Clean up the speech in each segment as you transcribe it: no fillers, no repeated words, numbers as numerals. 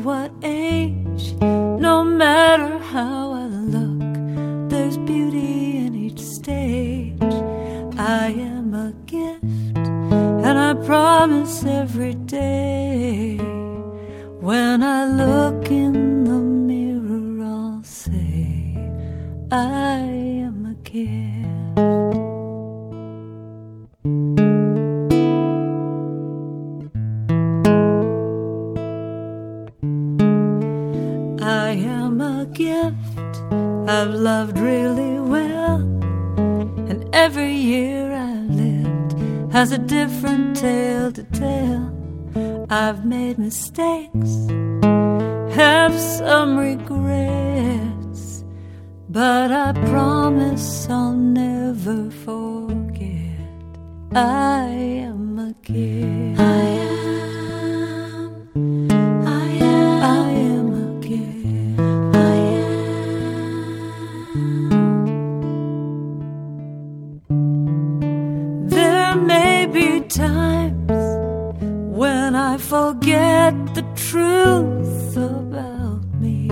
what age, no matter how I look, there's beauty in each stage. I am a gift, and I promise every day, when I look in the mirror, I'll say, I am a gift. I am a gift, I've loved really well, and every year I've lived has a different tale to tell. I've made mistakes, have some regrets, but I promise I'll never forget. I am a gift. I am a gift. I am. There may be times when I forget the truth about me,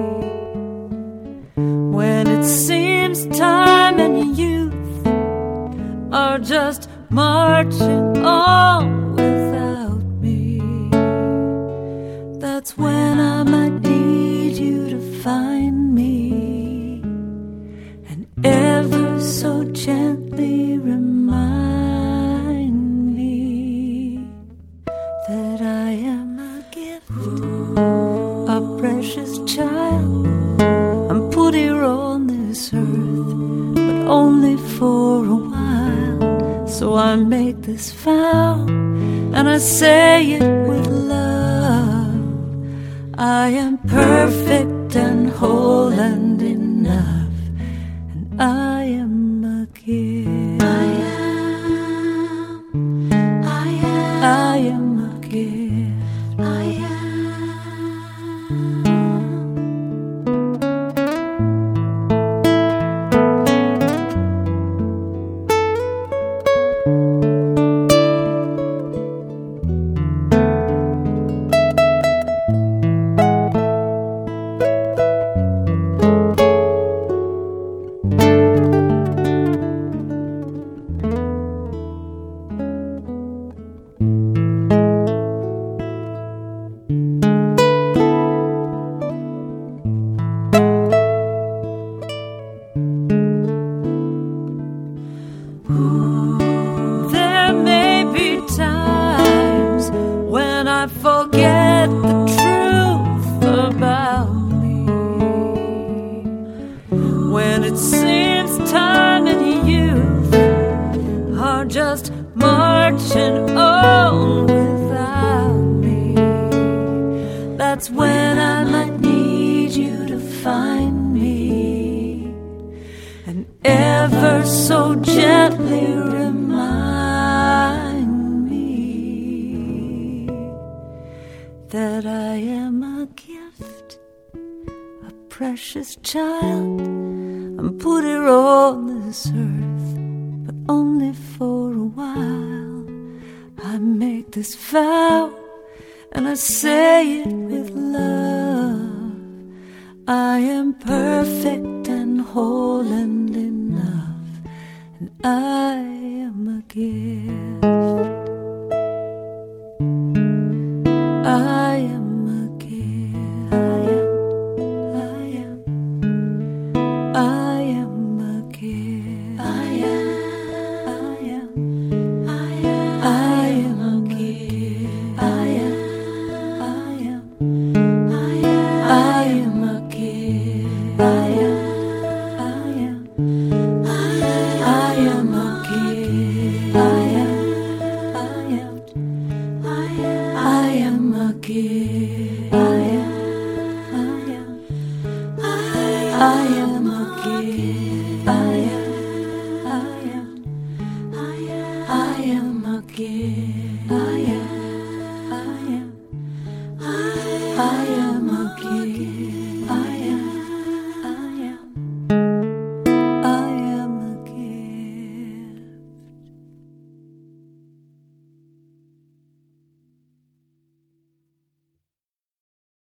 when it seems time and youth are just marching on without me. That's when I might need you to find me, and ever so gently remind me that I am a gift, a precious child. I'm put here on this earth, but only for a while. So I make this vow, and I say it with love. I am perfect and whole and enough, and I am a gift. I am a gift. I am. There may be times when I forget the truth about me, when it seems time and youth are just marching on without me. That's when I might need you to find me, and ever so gently remind me that I am a gift, a precious child. I'm put here on this earth, but only for a while. I make this vow, and I say it with love. I am perfect and whole and enough, and I am a gift.